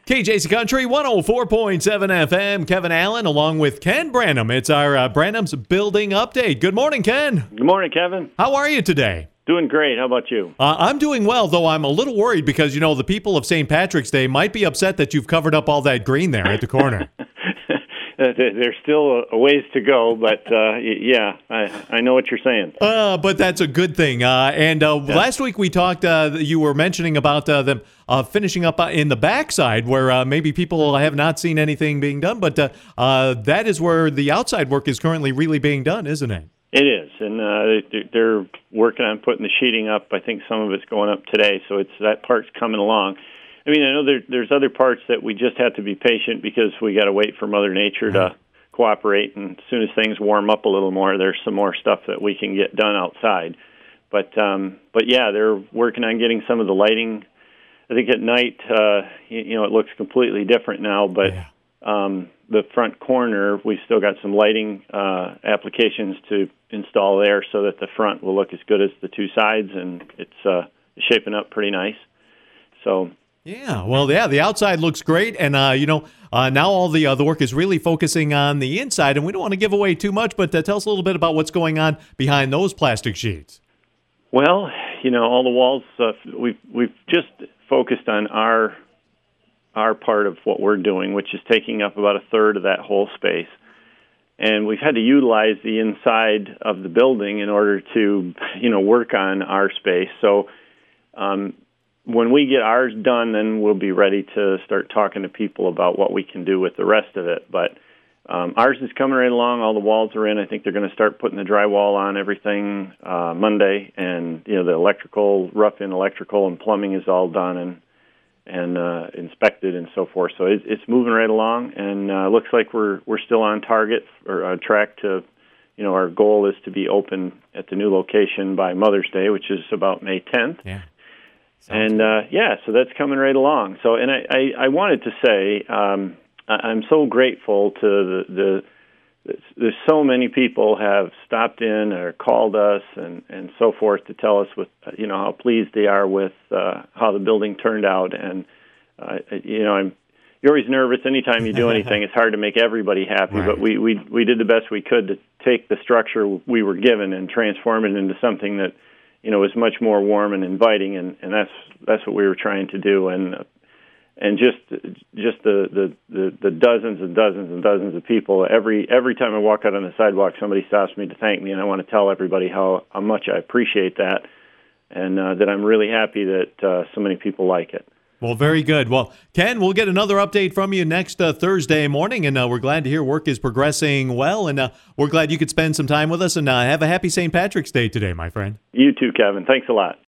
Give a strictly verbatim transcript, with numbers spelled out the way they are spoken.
K J C Country one oh four point seven F M. Kevin Allen along with Ken Branham. It's our uh, Branham's Building Update. Good morning, Ken. Good morning, Kevin. How are you today? Doing great. How about you? Uh, I'm doing well, though I'm a little worried because, you know, the people of Saint Patrick's Day might be upset that you've covered up all that green there at the corner. There's still a ways to go, but uh, yeah, I, I know what you're saying. Uh, but that's a good thing. Uh, and uh, yeah. last week we talked, uh, you were mentioning about uh, them uh, finishing up in the backside where uh, maybe people have not seen anything being done, but uh, uh, that is where the outside work is currently really being done, isn't it? It is, and uh, they're working on putting the sheeting up. I think some of it's going up today, so it's that part's coming along. I mean, I know there, there's other parts that we just have to be patient because we got to wait for Mother Nature to cooperate, and as soon as things warm up a little more, there's some more stuff that we can get done outside. But um, but yeah, they're working on getting some of the lighting. I think at night, uh, you, you know, it looks completely different now, but Yeah. um, the front corner, we've still got some lighting uh, applications to install there so that the front will look as good as the two sides, and it's uh, shaping up pretty nice. So. Yeah, well, yeah, the outside looks great, and uh, you know, uh, now all the uh, the work is really focusing on the inside, and we don't want to give away too much, but uh, tell us a little bit about what's going on behind those plastic sheets. Well, you know, all the walls. Uh, we've we've just focused on our our part of what we're doing, which is taking up about a third of that whole space, and we've had to utilize the inside of the building in order to, you know, work on our space. So. Um, When we get ours done, then we'll be ready to start talking to people about what we can do with the rest of it. But um, ours is coming right along. All the walls are in. I think they're going to start putting the drywall on everything uh, Monday, and you know the electrical, rough-in electrical and plumbing is all done and and uh, inspected and so forth. So it, it's moving right along, and uh, looks like we're we're still on target or uh, track to. You know, our goal is to be open at the new location by Mother's Day, which is about May tenth. Yeah. And, uh, yeah, so that's coming right along. So, and I, I, I wanted to say um, I, I'm so grateful to the, the, there's so many people have stopped in or called us and, and so forth to tell us with, you know, how pleased they are with uh, how the building turned out. And, uh, you know, I'm, you're always nervous anytime you do anything. It's hard to make everybody happy, right. but we, we, we did the best we could to take the structure we were given and transform it into something that, you know, is much more warm and inviting, and, and that's that's what we were trying to do, and uh, and just just the, the, the, the dozens and dozens and dozens of people. Every every time I walk out on the sidewalk, somebody stops me to thank me, and I want to tell everybody how, how much I appreciate that, and uh, that I'm really happy that uh, so many people like it. Well, very good. Well, Ken, we'll get another update from you next uh, Thursday morning, and uh, we're glad to hear work is progressing well, and uh, we're glad you could spend some time with us, and uh, have a happy Saint Patrick's Day today, my friend. You too, Kevin. Thanks a lot.